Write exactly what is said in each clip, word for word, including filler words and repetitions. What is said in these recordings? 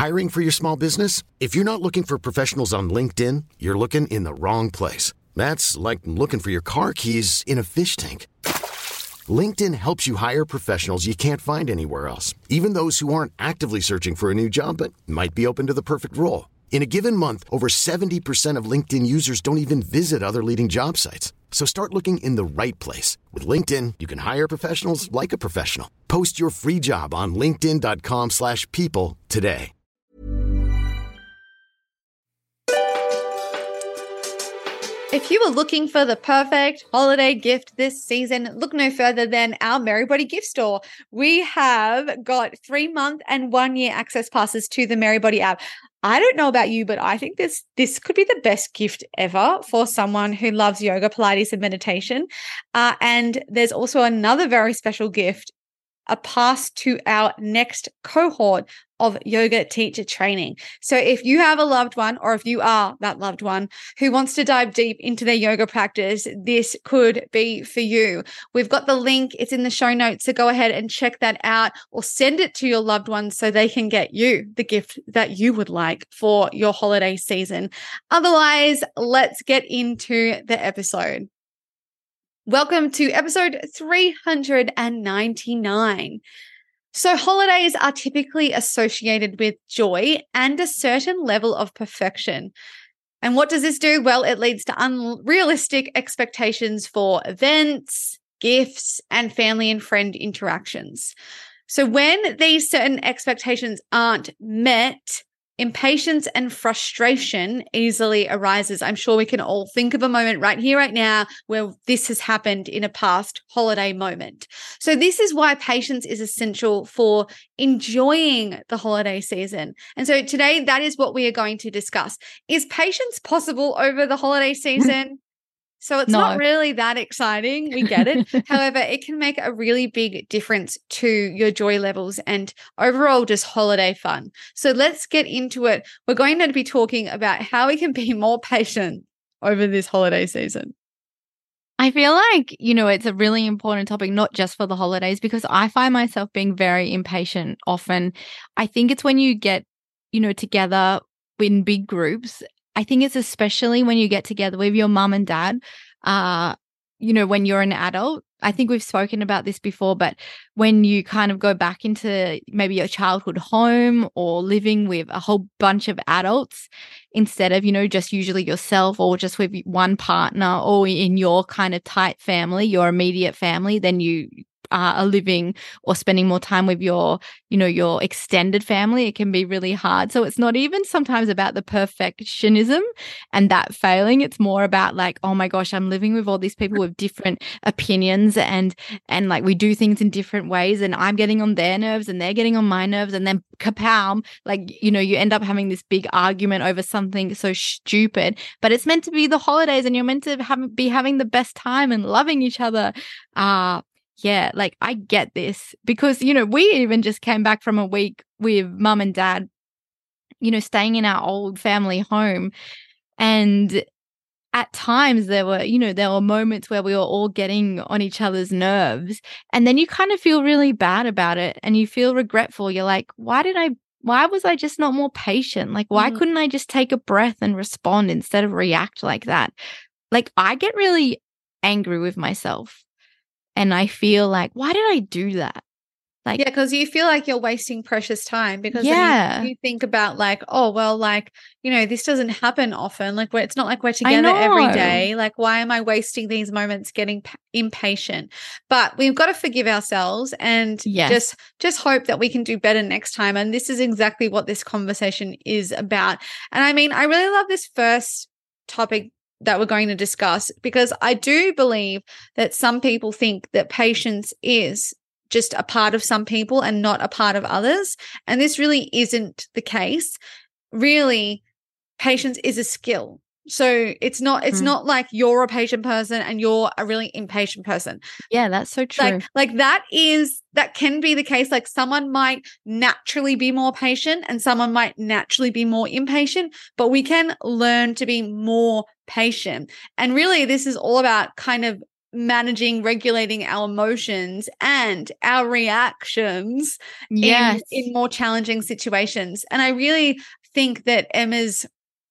Hiring for your small business? If you're not looking for professionals on LinkedIn, you're looking in the wrong place. That's like looking for your car keys in a fish tank. LinkedIn helps you hire professionals you can't find anywhere else, even those who aren't actively searching for a new job but might be open to the perfect role. In a given month, over seventy percent of LinkedIn users don't even visit other leading job sites. So start looking in the right place. With LinkedIn, you can hire professionals like a professional. Post your free job on linkedin.com slash people today. If you are looking for the perfect holiday gift this season, look no further than our Merrybody gift store. We have got three-month and one-year access passes to the Merrybody app. I don't know about you, but I think this this could be the best gift ever for someone who loves yoga, Pilates, and meditation. Uh, and there's also another very special gift, a pass to our next cohort of yoga teacher training. So if you have a loved one, or if you are that loved one who wants to dive deep into their yoga practice, this could be for you. We've got the link. It's in the show notes. So go ahead and check that out, or send it to your loved ones so they can get you the gift that you would like for your holiday season. Otherwise, let's get into the episode. Welcome to episode three hundred ninety-nine. So holidays are typically associated with joy and a certain level of perfection. And what does this do? Well, it leads to unrealistic expectations for events, gifts, and family and friend interactions. So when these certain expectations aren't met, impatience and frustration easily arises. I'm sure we can all think of a moment right here, right now, where this has happened in a past holiday moment. So this is why patience is essential for enjoying the holiday season. And so today, that is what we are going to discuss. Is patience possible over the holiday season? So it's No. not really that exciting. We get it. However, it can make a really big difference to your joy levels and overall just holiday fun. So let's get into it. We're going to be talking about how we can be more patient over this holiday season. I feel like, you know, it's a really important topic, not just for the holidays, because I find myself being very impatient often. I think it's when you get, you know, together in big groups. I think it's especially when you get together with your mum and dad, uh, you know, when you're an adult. I think we've spoken about this before, but when you kind of go back into maybe your childhood home or living with a whole bunch of adults instead of, you know, just usually yourself or just with one partner or in your kind of tight family, your immediate family, then you Uh, are living or spending more time with your, you know, your extended family, it can be really hard. So it's not even sometimes about the perfectionism and that failing. It's more about like, oh my gosh, I'm living with all these people with different opinions and, and like we do things in different ways and I'm getting on their nerves and they're getting on my nerves and then kapow, like, you know, you end up having this big argument over something so stupid, but it's meant to be the holidays and you're meant to have, be having the best time and loving each other. Uh, Yeah, like I get this because, you know, we even just came back from a week with mum and dad, you know, staying in our old family home. And at times there were, you know, there were moments where we were all getting on each other's nerves. And then you kind of feel really bad about it and you feel regretful. You're like, why did I, why was I just not more patient? Like, why Mm-hmm. couldn't I just take a breath and respond instead of react like that? Like, I get really angry with myself. And I feel like, why did I do that? Like, Yeah, because you feel like you're wasting precious time because Yeah. then you, you think about like, oh, well, like, you know, this doesn't happen often. Like, we're, it's not like we're I together every know. day. Like, why am I wasting these moments getting p- impatient? But we've got to forgive ourselves and Yes. just just hope that we can do better next time. And this is exactly what this conversation is about. And I mean, I really love this first topic that we're going to discuss because I do believe that some people think that patience is just a part of some people and not a part of others. And this really isn't the case. Really, patience is a skill. So it's not it's Mm. not like you're a patient person and you're a really impatient person. Yeah, that's so true. Like like that is that can be the case. Like someone might naturally be more patient and someone might naturally be more impatient, but we can learn to be more patient. And really this is all about kind of managing, regulating our emotions and our reactions Yes. in, in more challenging situations. And I really think that Emma's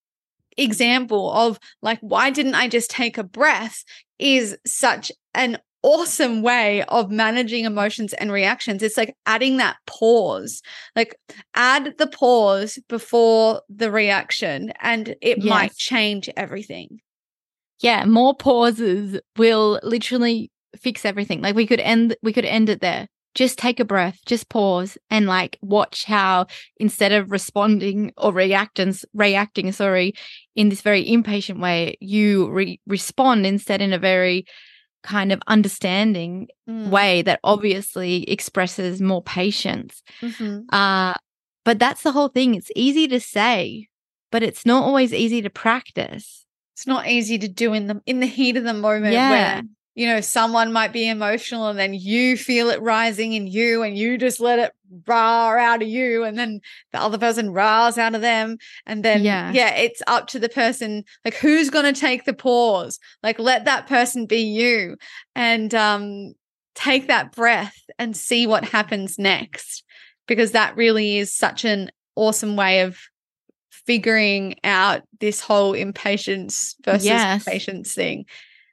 example of like, why didn't I just take a breath is such an awesome way of managing emotions and reactions. It's like adding that pause, like add the pause before the reaction, and it Yes. might change everything. Yeah, more pauses will literally fix everything. Like we could end we could end it there. Just take a breath, just pause and like watch how instead of responding or reacting reacting, sorry, in this very impatient way, you re- respond instead in a very kind of understanding Mm. way that obviously expresses more patience. Mm-hmm. Uh but that's the whole thing. It's easy to say, but it's not always easy to practice. It's not easy to do in the in the heat of the moment Yeah. where, you know, someone might be emotional and then you feel it rising in you and you just let it roar out of you, and then the other person roars out of them. And then, Yeah. yeah, it's up to the person, like who's going to take the pause? Like let that person be you, and um, take that breath and see what happens next, because that really is such an awesome way of figuring out this whole impatience versus Yes. patience thing.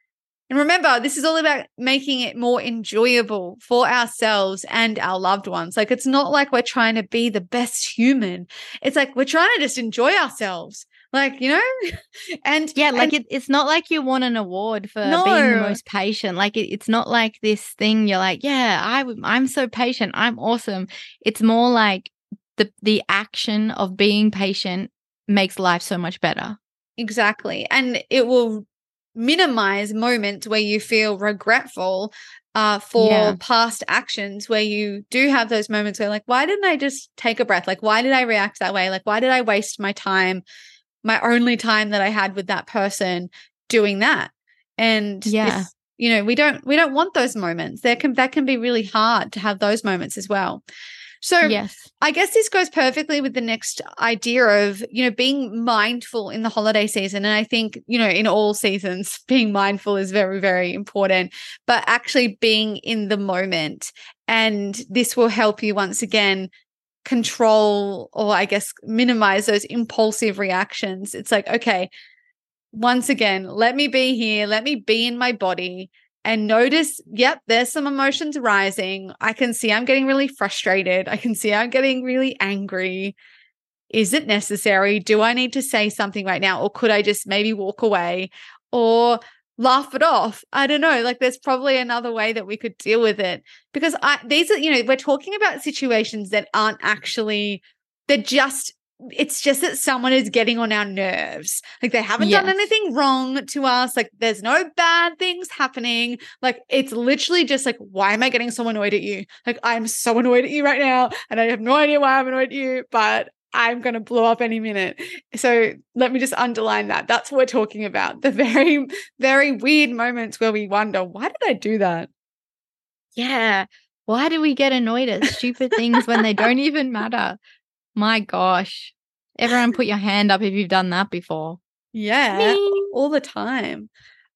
And remember, this is all about making it more enjoyable for ourselves and our loved ones. Like, it's not like we're trying to be the best human. It's like we're trying to just enjoy ourselves. Like, you know, and Yeah, like and it, it's not like you want an award for No. being the most patient. Like it, it's not like this thing you're like, yeah, I, w- I'm so patient. I'm awesome. It's more like the the action of being patient makes life so much better. Exactly. And it will minimize moments where you feel regretful uh, for Yeah. past actions, where you do have those moments where like, why didn't I just take a breath? Like, why did I react that way? Like, why did I waste my time, my only time that I had with that person doing that? And Yeah. this, you know, we don't, we don't want those moments. There can, that can be really hard to have those moments as well. So Yes. I guess this goes perfectly with the next idea of, you know, being mindful in the holiday season. And I think, you know, in all seasons, being mindful is very, very important, but actually being in the moment. And this will help you once again control, or I guess minimize those impulsive reactions. It's like, okay, once again, let me be here. Let me be in my body and notice, yep, there's some emotions rising. I can see I'm getting really frustrated. I can see I'm getting really angry. Is it necessary? Do I need to say something right now? Or could I just maybe walk away or laugh it off? I don't know. Like there's probably another way that we could deal with it, because I, these are, you know, we're talking about situations that aren't actually, they're just, it's just that someone is getting on our nerves. Like they haven't Yes. done anything wrong to us. Like there's no bad things happening. Like it's literally just like, why am I getting so annoyed at you? Like I'm so annoyed at you right now, and I have no idea why I'm annoyed at you, but I'm going to blow up any minute. So let me just underline that. That's what we're talking about. The very, very weird moments where we wonder, why did I do that? Yeah. Why do we get annoyed at stupid things when they don't even matter? My gosh. Everyone put your hand up if you've done that before. Yeah. Me. All the time.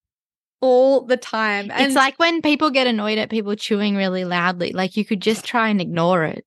All the time. And It's like when people get annoyed at people chewing really loudly, like you could just try and ignore it.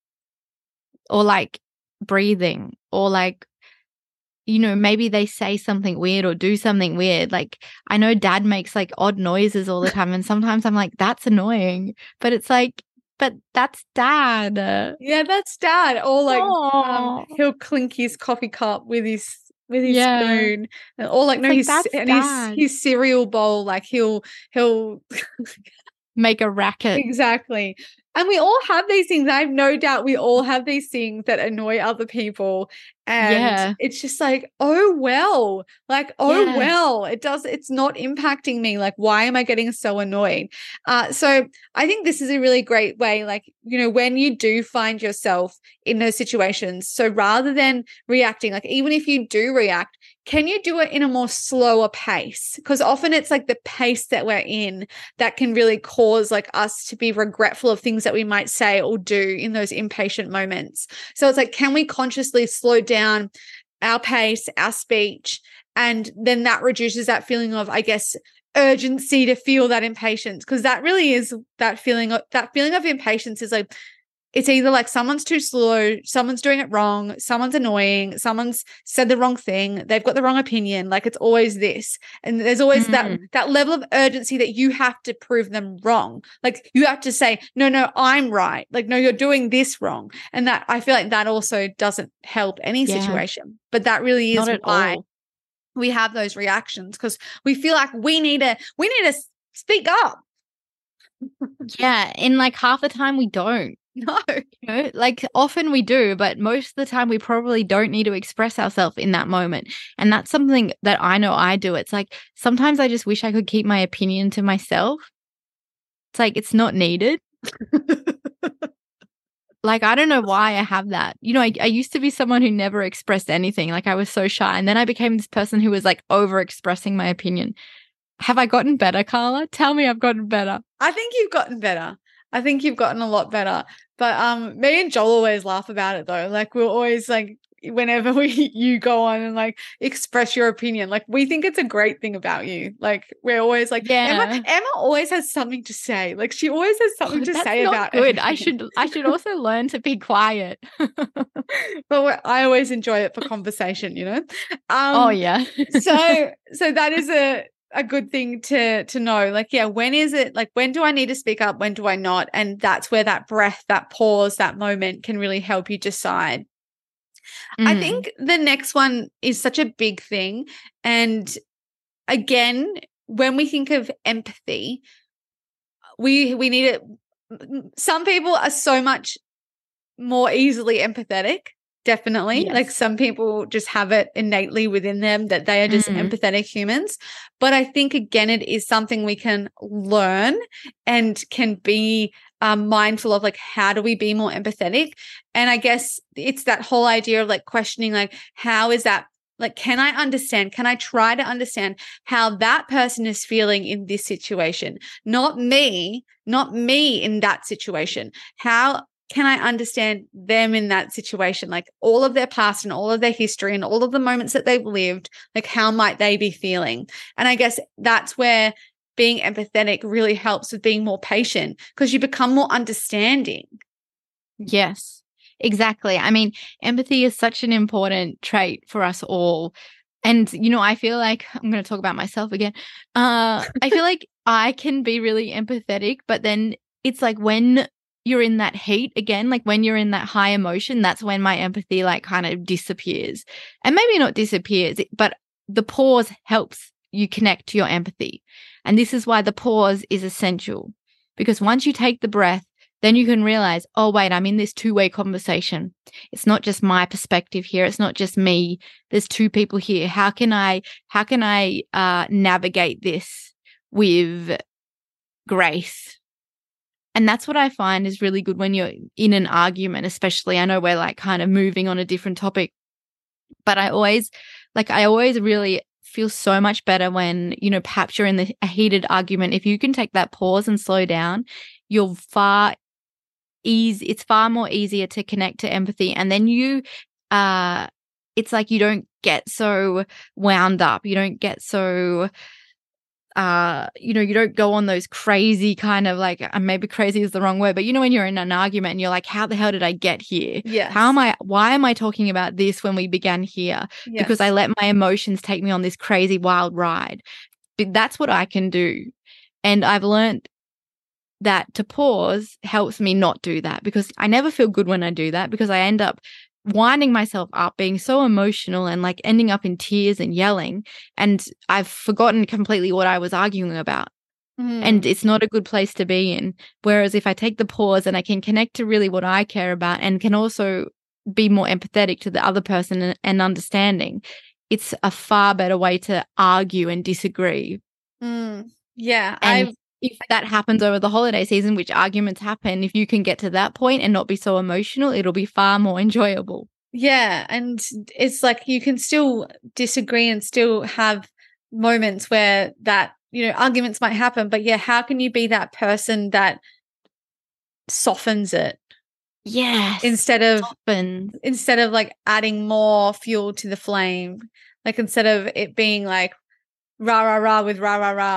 Or like breathing, or like, you know, maybe they say something weird or do something weird. Like I know Dad makes like odd noises all the time, and sometimes I'm like, that's annoying. But it's like, but that's Dad. yeah, that's Dad. Or like um, Aw. he'll clink his coffee cup with his with his Yeah. spoon, or like It's no, like, his that's and his Dad. his cereal bowl. Like he'll he'll Make a racket. exactly. And we all have these things. I have no doubt we all have these things that annoy other people. And Yeah. it's just like, oh, well, like, oh, Yeah. well, it does, it's not impacting me. Like, why am I getting so annoyed? Uh, so I think this is a really great way, like, you know, when you do find yourself in those situations. So rather than reacting, like, even if you do react, can you do it in a more slower pace? Because often it's like the pace that we're in that can really cause like us to be regretful of things that we might say or do in those impatient moments. So it's like, can we consciously slow down our pace, our speech, and then that reduces that feeling of, I guess, urgency to feel that impatience, because that really is that feeling of that feeling of impatience is like, it's either like someone's too slow, someone's doing it wrong, someone's annoying, someone's said the wrong thing, they've got the wrong opinion. Like it's always this. And there's always Mm. that that level of urgency that you have to prove them wrong. Like you have to say, no, no, I'm right. Like, no, you're doing this wrong. And that I feel like that also doesn't help any Yeah. situation. But that really is Not at why all. we have those reactions, because we feel like we need to we need to speak up. Yeah. And like half the time we don't. No. You know, like often we do, but most of the time we probably don't need to express ourselves in that moment. And that's something that I know I do. It's like sometimes I just wish I could keep my opinion to myself. It's like it's not needed. Like, I don't know why I have that. You know, I, I used to be someone who never expressed anything. Like I was so shy. And then I became this person who was like over expressing my opinion. Have I gotten better, Carla? Tell me I've gotten better. I think you've gotten better. I think you've gotten a lot better. But um, me and Joel always laugh about it though. Like we're always like, whenever we you go on and like express your opinion, like we think it's a great thing about you. Like we're always like, Yeah. Emma. Emma always has something to say. Like she always has something Oh, to that's say not about good. I everything. should I should also learn to be quiet. But we're- I always enjoy it for conversation. You know. Um, Oh yeah. so so that is a a good thing to to know. Like, yeah, when is it like when do I need to speak up? When do I not? And that's where that breath, that pause, that moment can really help you decide. I Mm. think the next one is such a big thing. And again, when we think of empathy, we we need it. Some people are so much more easily empathetic. Definitely. Yes. Like some people just have it innately within them that they are just Mm. empathetic humans. But I think, again, it is something we can learn and can be um, mindful of, like, how do we be more empathetic? And I guess it's that whole idea of like questioning, like, how is that? Like, can I understand? Can I try to understand how that person is feeling in this situation? Not me, not me in that situation. How can I understand them in that situation? Like all of their past and all of their history and all of the moments that they've lived, like how might they be feeling? And I guess that's where being empathetic really helps with being more patient, because you become more understanding. Yes, exactly. I mean, empathy is such an important trait for us all. And, you know, I feel like I'm going to talk about myself again. Uh, I feel like I can be really empathetic, but then it's like when you're in that heat again, like when you're in that high emotion, that's when my empathy like kind of disappears. And maybe not disappears, but the pause helps you connect to your empathy. And this is why the pause is essential, because once you take the breath, then you can realize, oh, wait, I'm in this two-way conversation. It's not just my perspective here. It's not just me. There's two people here. How can I, how can I uh, navigate this with grace? And that's what I find is really good when you're in an argument, especially. I know we're like kind of moving on a different topic, but I always, like, I always really feel so much better when, you know, perhaps you're in the, a heated argument. If you can take that pause and slow down, you're far easy. It's far more easier to connect to empathy. And then you, uh, it's like you don't get so wound up. You don't get so, uh, you know, you don't go on those crazy kind of like, uh, maybe crazy is the wrong word, but you know, when you're in an argument and you're like, how the hell did I get here? Yes. How am I, why am I talking about this when we began here? Yes. Because I let my emotions take me on this crazy wild ride. But that's what I can do. And I've learned that to pause helps me not do that, because I never feel good when I do that, because I end up winding myself up, being so emotional and like ending up in tears and yelling. And I've forgotten completely what I was arguing about. Mm. And it's not a good place to be in. Whereas if I take the pause and I can connect to really what I care about and can also be more empathetic to the other person and, and understanding, it's a far better way to argue and disagree. Mm. Yeah. And I if that happens over the holiday season, which arguments happen, if you can get to that point and not be so emotional, it'll be far more enjoyable. Yeah. And it's like you can still disagree and still have moments where that, you know, arguments might happen. But yeah, how can you be that person that softens it? Yes. Instead of Softens. instead of like adding more fuel to the flame. Like instead of it being like rah rah rah with rah rah rah,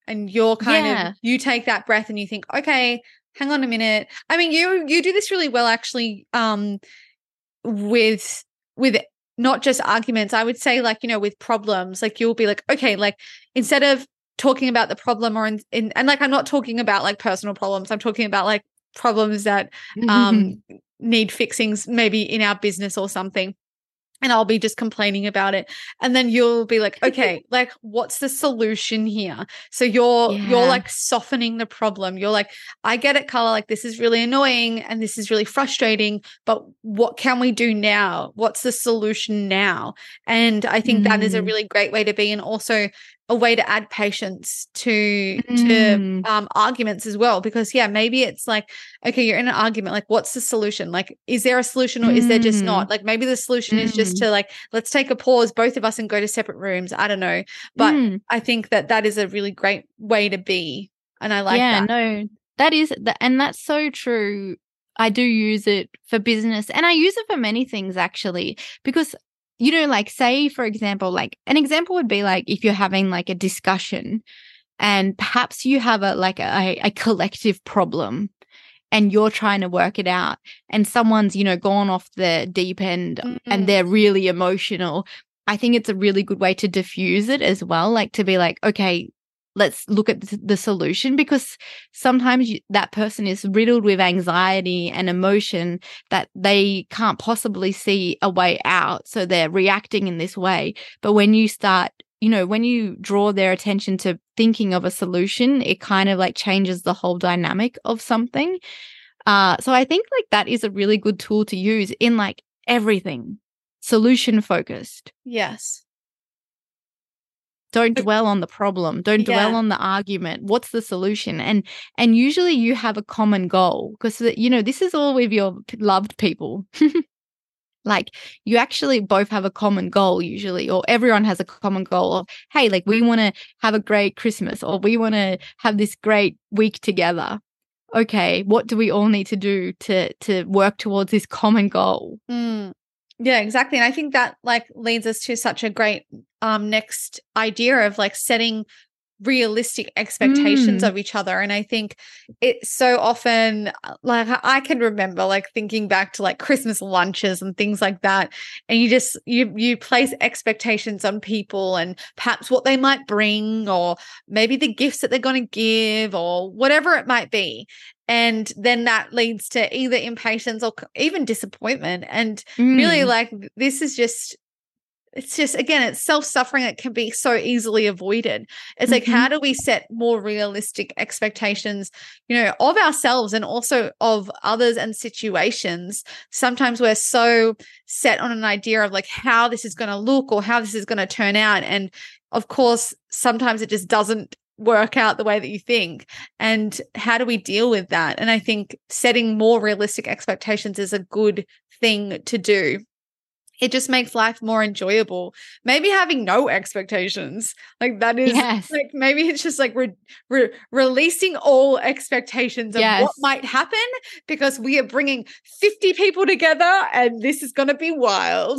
and you're kind Yeah. of, you take that breath and you think, okay, hang on a minute. I mean, you you do this really well actually, um, with with not just arguments. I would say, like, you know, with problems, like you'll be like, okay, like instead of talking about the problem or in, in and like I'm not talking about like personal problems. I'm talking about like problems that um need fixings maybe in our business or something. And I'll be just complaining about it. And then you'll be like, okay, like what's the solution here? So you're you're Yeah. like softening the problem. You're like, I get it, Carla, like this is really annoying and this is really frustrating, but what can we do now? What's the solution now? And I think that is a Mm. really great way to be, and also a way to add patience to to Mm. um arguments as well. Because yeah, maybe it's like, okay, you're in an argument, like what's the solution? Like, is there a solution or is there just Mm. not? Like maybe the solution is just Mm. to like, let's take a pause, both of us, and go to separate rooms. I don't know. But Mm. I think that that is a really great way to be. And I like Yeah, that. no, that is that, and that's so true. I do use it for business, and I use it for many things actually, because, you know, like say, for example, like an example would be like if you're having like a discussion and perhaps you have a like a, a collective problem and you're trying to work it out, and someone's, you know, gone off the deep end Mm. and they're really emotional. I think it's a really good way to diffuse it as well, like to be like, okay, let's look at the, the solution, because sometimes you, that person is riddled with anxiety and emotion that they can't possibly see a way out. So they're reacting in this way. But when you start, you know, when you draw their attention to thinking of a solution, it kind of like changes the whole dynamic of something. Uh, so I think like that is a really good tool to use in like everything, solution focused. Yes. Don't dwell on the problem. Don't dwell Yeah. on the argument. What's the solution? And and usually you have a common goal, because, you know, this is all with your p- loved people. Like you actually both have a common goal usually, or everyone has a common goal of, hey, like we want to have a great Christmas, or we want to have this great week together. Okay, what do we all need to do to to work towards this common goal? Mm. Yeah, exactly. And I think that like leads us to such a great um next idea of like setting realistic expectations Mm. of each other. And I think it's so often, like I can remember like thinking back to like Christmas lunches and things like that, and you just you you place expectations on people and perhaps what they might bring, or maybe the gifts that they're going to give, or whatever it might be. And then that leads to either impatience or even disappointment. And really, Mm. like this is just, it's just, again, it's self-suffering that can be so easily avoided. It's like, Mhm. how do we set more realistic expectations, you know, of ourselves and also of others and situations? Sometimes we're so set on an idea of like how this is going to look or how this is going to turn out. And of course, sometimes it just doesn't work out the way that you think. And how do we deal with that? And I think setting more realistic expectations is a good thing to do. It just makes life more enjoyable. Maybe having no expectations, like that is Yes. like, maybe it's just like re- re- releasing all expectations of Yes. what might happen, because we are bringing fifty people together and this is going to be wild.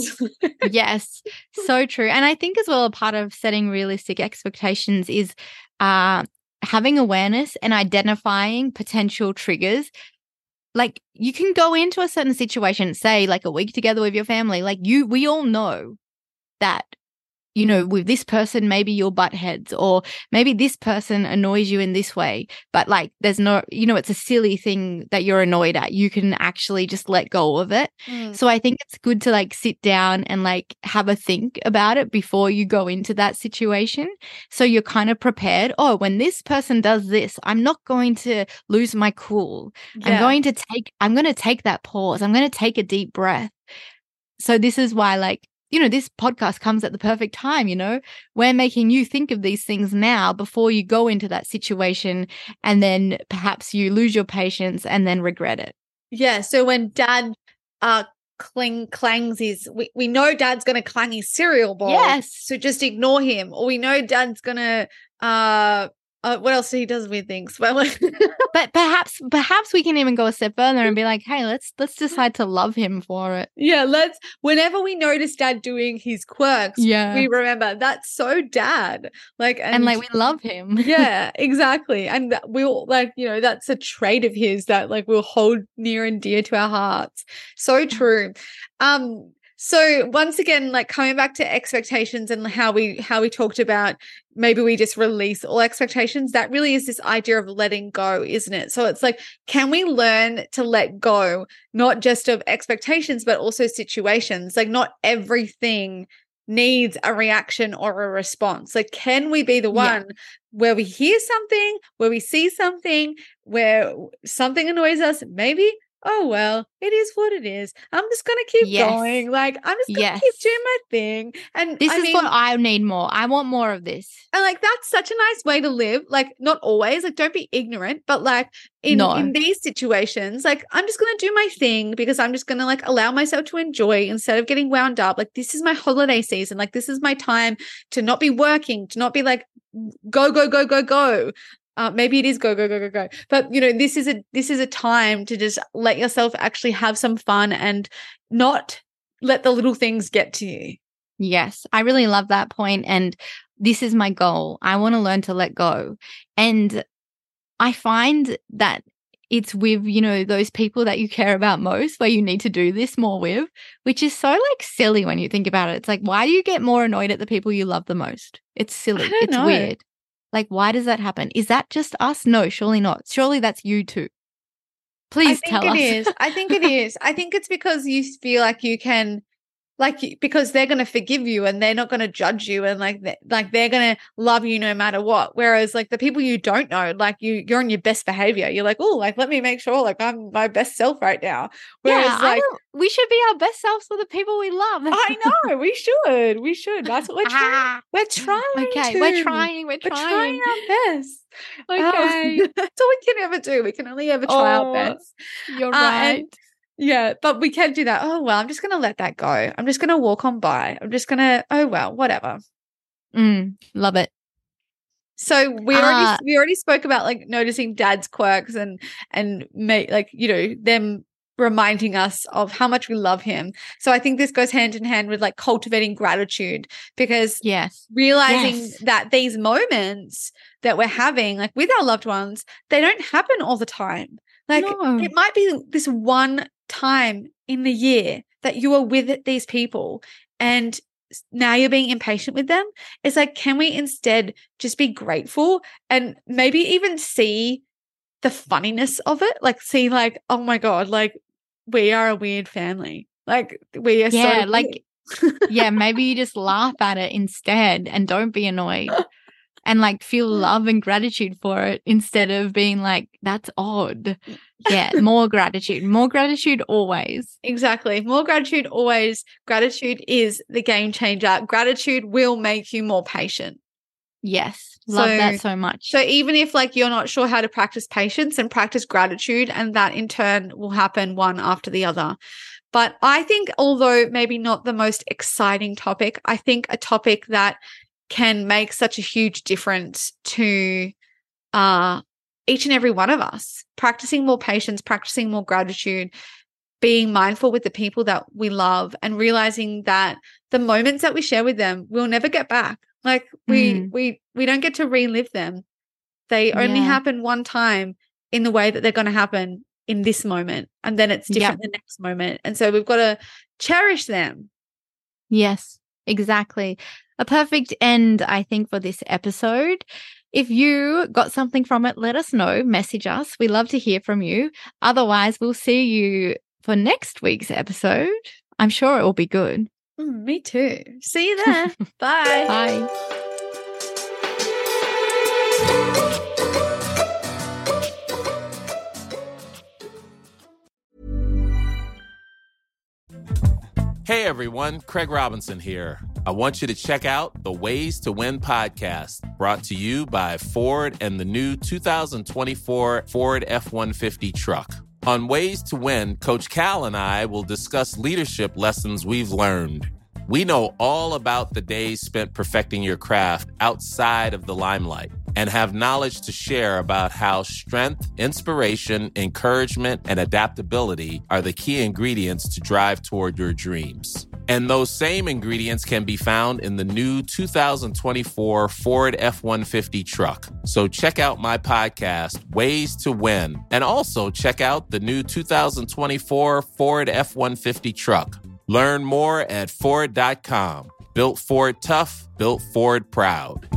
Yes, so true. And I think as well, a part of setting realistic expectations is uh, having awareness and identifying potential triggers. Like you can go into a certain situation, say like a week together with your family, like you, we all know that, you know, with this person, maybe you'll butt heads, or maybe this person annoys you in this way, but like there's no, you know, it's a silly thing that you're annoyed at. You can actually just let go of it. Mm. So I think it's good to like sit down and like have a think about it before you go into that situation. So you're kind of prepared. Oh, when this person does this, I'm not going to lose my cool. I'm Yeah. going to take, I'm going to take that pause. I'm going to take a deep breath. So this is why, like, you know, this podcast comes at the perfect time, you know, we're making you think of these things now before you go into that situation, and then perhaps you lose your patience and then regret it. Yeah. So when dad uh cling clangs his, we, we know dad's gonna clang his cereal bowl. Yes. So just ignore him. Or we know dad's gonna uh Uh, what else? He does weird things. Well, But perhaps perhaps we can even go a step further and be like, hey, let's let's decide to love him for it. yeah, let's whenever we notice dad doing his quirks, Yeah. we remember that's so dad. Like and, And like we love him. yeah, exactly. And that we'll like, you know, that's a trait of his that like we'll hold near and dear to our hearts. So true. Um So once again, like coming back to expectations and how we how we talked about maybe we just release all expectations, that really is this idea of letting go, isn't it? So it's like, can we learn to let go, not just of expectations, but also situations? Like not everything needs a reaction or a response. Like, can we be the one yeah. where we hear something, where we see something, where something annoys us, maybe oh, well, it is what it is. I'm just going to keep yes. going. Like, I'm just going to yes. keep doing my thing. And this I is mean, what I need more. I want more of this. And like, that's such a nice way to live. Like, not always, like, don't be ignorant, but like in, no. in these situations, like, I'm just going to do my thing because I'm just going to like allow myself to enjoy instead of getting wound up. Like, this is my holiday season. Like, this is my time to not be working, to not be like, go, go, go, go, go. Uh, maybe it is go, go, go, go, go. But, you know, this is a this is a time to just let yourself actually have some fun and not let the little things get to you. Yes, I really love that point. And this is my goal. I want to learn to let go. And I find that it's with, you know, those people that you care about most where you need to do this more with, which is so like silly when you think about it. It's like, why do you get more annoyed at the people you love the most? It's silly. I don't it's know. weird. Like, why does that happen? Is that just us? No, surely not. Surely that's you too. Please tell us. I think it is. I think it is. I think it's because you feel like you can, like, because they're going to forgive you and they're not going to judge you and like, they, like they're going to love you no matter what. Whereas like the people you don't know, like you, you're on your best behavior. You're like, oh, like, let me make sure like I'm my best self right now. Whereas yeah, like, we should be our best selves for the people we love. I know we should. We should. That's what we're trying. Ah, we're trying. Okay, to. we're trying. We're trying. We're trying our best. Okay. Um, that's all we can ever do. We can only ever try oh, our best. You're uh, right. And, yeah, but we can do that. Oh, well, I'm just going to let that go. I'm just going to walk on by. I'm just going to, oh, well, whatever. Mm, love it. So we uh, already we already spoke about like noticing dad's quirks and and make like, you know, them reminding us of how much we love him. So I think this goes hand in hand with like cultivating gratitude because yes. realizing yes. that these moments that we're having like with our loved ones, they don't happen all the time. Like no. it might be this one time in the year that you are with these people and now you're being impatient with them. It's like, can we instead just be grateful and maybe even see the funniness of it? Like see like, oh my God, like we are a weird family. Like we are yeah, so like, yeah, maybe you just laugh at it instead and don't be annoyed. And like feel love and gratitude for it instead of being like, that's odd. Yeah, more gratitude, more gratitude always. Exactly. More gratitude always. Gratitude is the game changer. Gratitude will make you more patient. Yes. Love so, that so much. So even if like you're not sure how to practice patience and practice gratitude, and that in turn will happen one after the other. But I think although maybe not the most exciting topic, I think a topic that can make such a huge difference to uh, each and every one of us. Practicing more patience, practicing more gratitude, being mindful with the people that we love and realizing that the moments that we share with them, we'll never get back. Like we mm. we we don't get to relive them. They only yeah. happen one time in the way that they're going to happen in this moment. And then it's different yep. the next moment. And so we've got to cherish them. Yes, exactly. A perfect end, I think, for this episode. If you got something from it, let us know. Message us. We love to hear from you. Otherwise, we'll see you for next week's episode. I'm sure it will be good. Mm, me too. See you there. Bye. Bye. Hey everyone, Craig Robinson here. I want you to check out the Ways to Win podcast, brought to you by Ford and the new two thousand twenty-four Ford F one fifty truck. On Ways to Win, Coach Cal and I will discuss leadership lessons we've learned. We know all about the days spent perfecting your craft outside of the limelight and have knowledge to share about how strength, inspiration, encouragement, and adaptability are the key ingredients to drive toward your dreams. And those same ingredients can be found in the new two thousand twenty-four Ford F one fifty truck. So check out my podcast, Ways to Win, and also check out the new two thousand twenty-four Ford F one fifty truck. Learn more at Ford dot com. Built Ford tough, built Ford proud.